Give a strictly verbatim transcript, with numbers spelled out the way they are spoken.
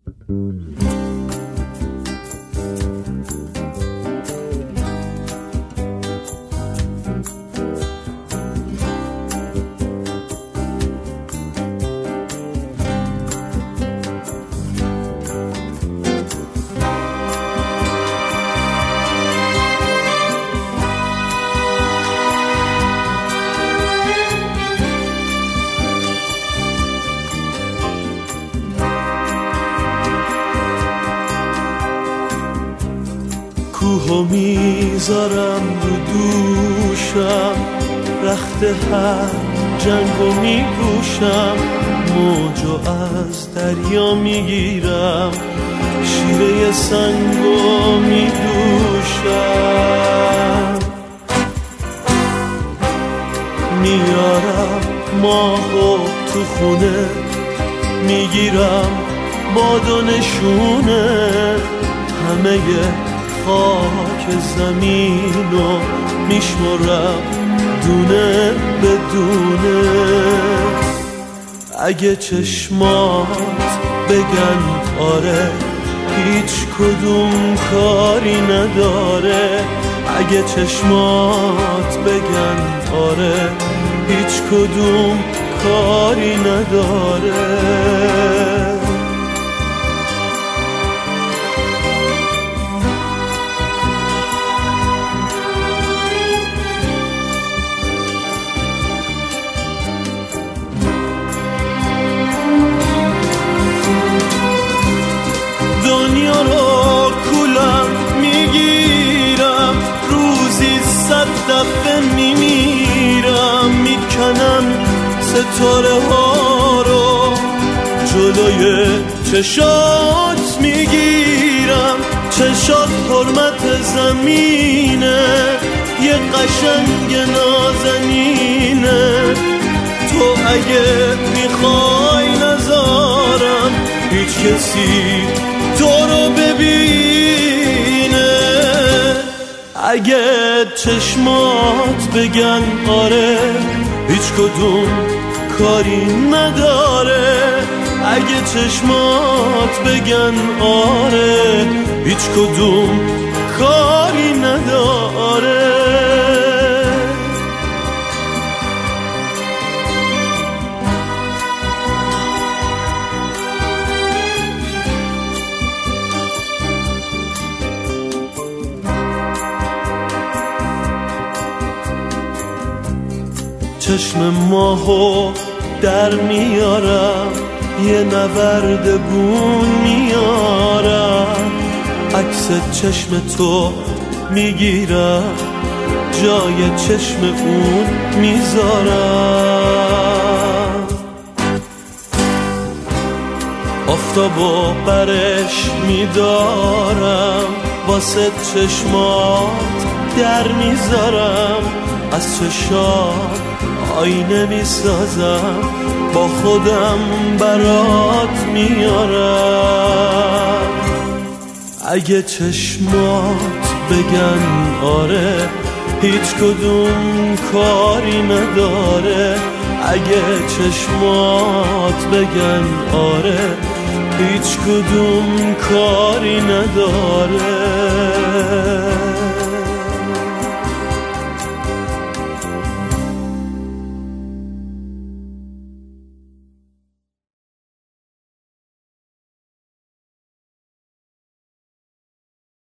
کوهو میذارم رو دوشم، رخت هر جنگو میپوشم، موجو از دریا میگیرم، شیره سنگو میدوشم، میارم ماهو تو خونه، میگیرم باد و نشونه، همه خاک زمینو میشمرم دونه به دونه. اگه چشمات بگن آره هیچ کدوم کاری نداره، اگه چشمات بگن آره هیچ کدوم کاری نداره. دنیا رو کولم میگیرم، روزی صد دفعه میمیرم، میکنم ستاره ها رو جلوی چشات میگیرم، چشات حرمت زمینه، یه قشنگ نازنینه، تو اگه میخوای نذارم هیچ کسی تو رو ببینه. اگه چشمات بگن آره هیچ کدوم کاری نداره، اگه چشمات بگن آره هیچ کدوم کاری نداره. چشم ماهو در میارم، یه نورد بون میارم، عکس چشم تو میگیرم، جای چشم اون میذارم، آفتابو برش میدارم، واسه چشمات در میذارم، از چشات آینه میسازم، با خودم برات میارم. اگه چشمات بگن آره هیچ کدوم کاری نداره، اگه چشمات بگن آره هیچ کدوم کاری نداره.